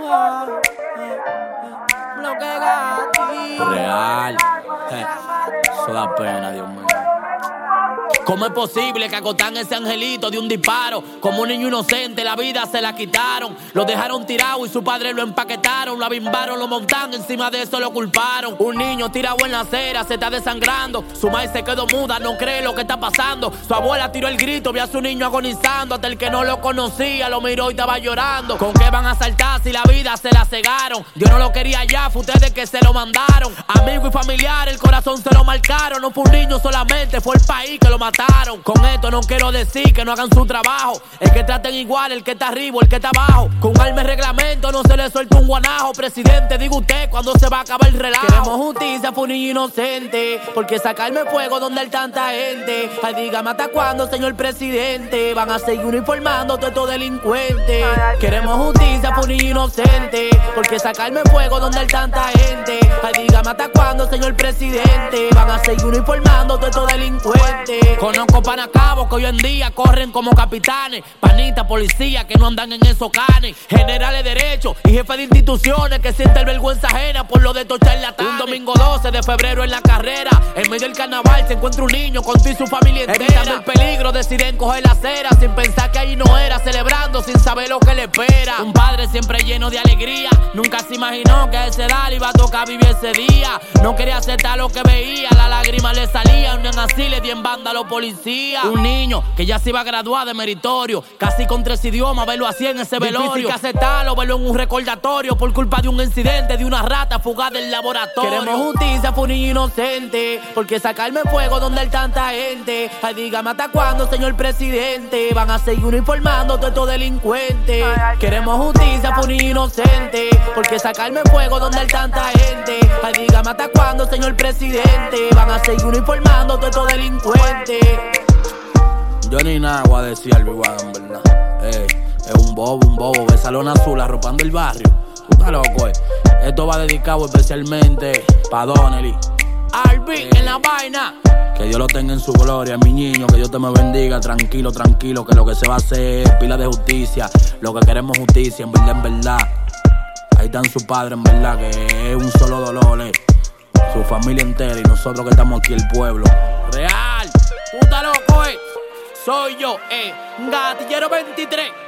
Lo que Gatti. Real. Eso da pena, Dios mío. ¿Cómo es posible que acotan ese angelito de un disparo? Como un niño inocente la vida se la quitaron. Lo dejaron tirado y su padre lo empaquetaron. Lo abimbaron, lo montaron, encima de eso lo culparon. Un niño tirado en la acera se está desangrando. Su madre se quedó muda, no cree lo que está pasando. Su abuela tiró el grito, vio a su niño agonizando. Hasta el que no lo conocía lo miró y estaba llorando. ¿Con qué van a saltar si la vida se la cegaron? Dios no lo quería ya, fue ustedes que se lo mandaron. Amigo y familiar, el corazón se lo marcaron. No fue un niño solamente, fue el país que lo mataron. Con esto no quiero decir que no hagan su trabajo. Es que traten igual el que está arriba, el que está abajo. Con arma y reglamento no se le suelta un guanajo. Presidente, diga usted cuándo se va a acabar el relajo. Queremos justicia, fue un niño inocente. Porque sacarme fuego donde hay tanta gente. Ay, dígame hasta cuándo, señor presidente. Van a seguir uniformando todos estos delincuentes. Queremos justicia, fue un niño inocente. Porque sacarme fuego donde hay tanta gente. Ay, dígame hasta cuándo, señor presidente. Van a seguir uniformando todos estos delincuentes. Conozco panacabos que hoy en día corren como capitanes. Panitas, policías que no andan en esos canes. Generales de derecho y jefes de instituciones que sienten vergüenza ajena por lo de estos charlatanes. Un domingo 12 de febrero en la carrera, en medio del carnaval se encuentra un niño con tú y su familia entera. Evitando el peligro deciden coger la acera sin pensar que ahí no era, celebrando sin saber lo que le espera. Un padre siempre lleno de alegría, nunca se imaginó que a esa edad le iba a tocar vivir ese día. No quería aceptar lo que veía, las lágrimas le salían, no así le di en banda a los policías. Un niño que ya se iba a graduar de meritorio, casi con 3 idiomas, verlo así en ese velorio. Difícil que aceptarlo, verlo en un recordatorio por culpa de un incidente, de una rata fugada del laboratorio. Queremos justicia, fue un niño inocente. Porque sacarme fuego donde hay tanta gente. Ay, dígame hasta cuándo, señor presidente. Van a seguir uniformando todos estos delincuentes. Queremos justicia, fue un niño inocente. Porque sacarme fuego donde hay tanta gente. Ay, dígame hasta cuándo, señor presidente. Van a seguir uniformando todos estos delincuentes. Yo ni nada voy a decir al igual, en verdad. Es un bobo, de salón azul arropando el barrio. Tú estás loco, Esto va dedicado especialmente pa' Donnelly. Albi en la vaina. Que Dios lo tenga en su gloria, mi niño, que Dios te me bendiga. Tranquilo, tranquilo, que lo que se va a hacer es pila de justicia. Lo que queremos justicia, en verdad, en verdad. Ahí están sus padres, en verdad, que es un solo dolor, Su familia entera y nosotros que estamos aquí, el pueblo. Real, puta loco, Soy yo, Gatillero 23.